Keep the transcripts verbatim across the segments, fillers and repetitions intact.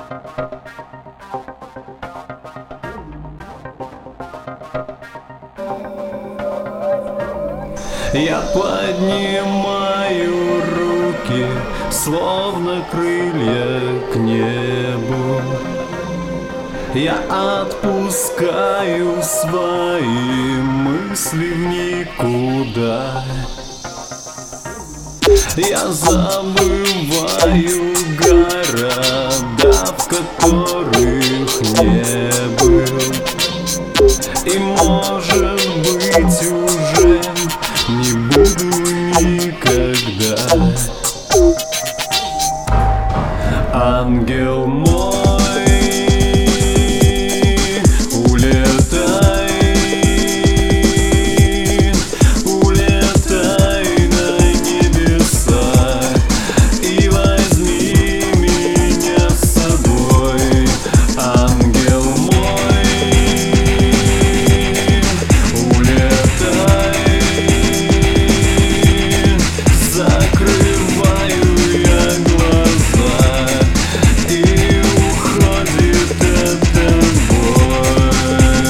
Я поднимаю руки, словно крылья к небу. Я отпускаю свои мысли в никуда. Я забываю города, в которых не был. И, может быть, уже не буду никогда. Ангел мой, улетай, улетай на небеса и возьми меня с собой. Ангел мой, улетай. Закрываю я глаза, и уходит эта боль.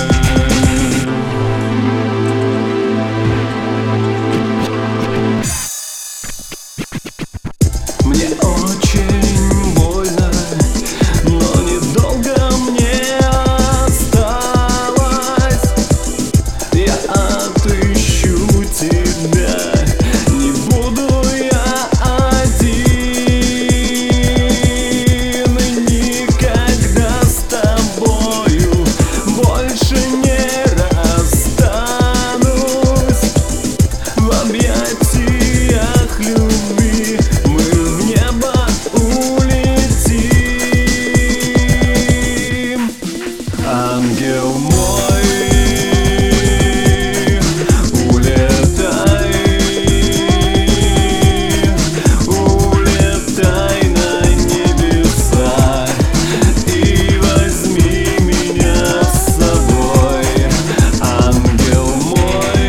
Мне очень больно, но недолго мне осталось. Я отыщу тебя. Не буду я один, никогда с тобою больше не расстанусь. В объятиях любви мы в небо улетим. Ангел мой, улетай, улетай на небеса и возьми меня с собой. Ангел мой,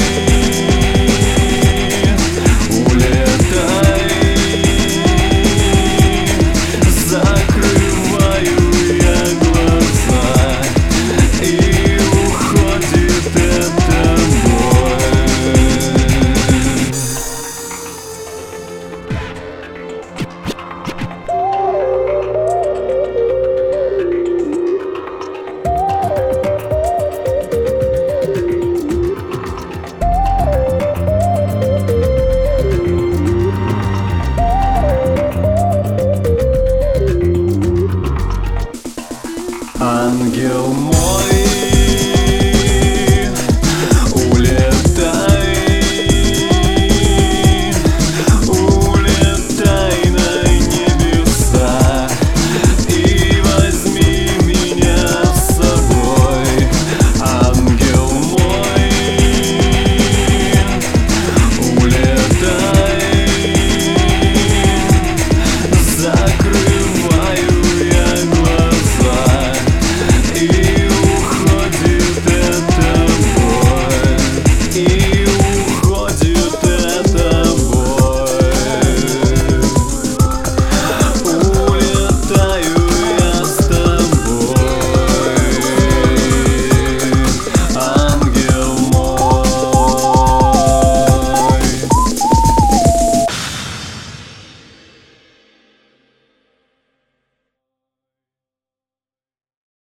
улетай. Закрываю я глаза, и уходит эта боль. Ангел мой,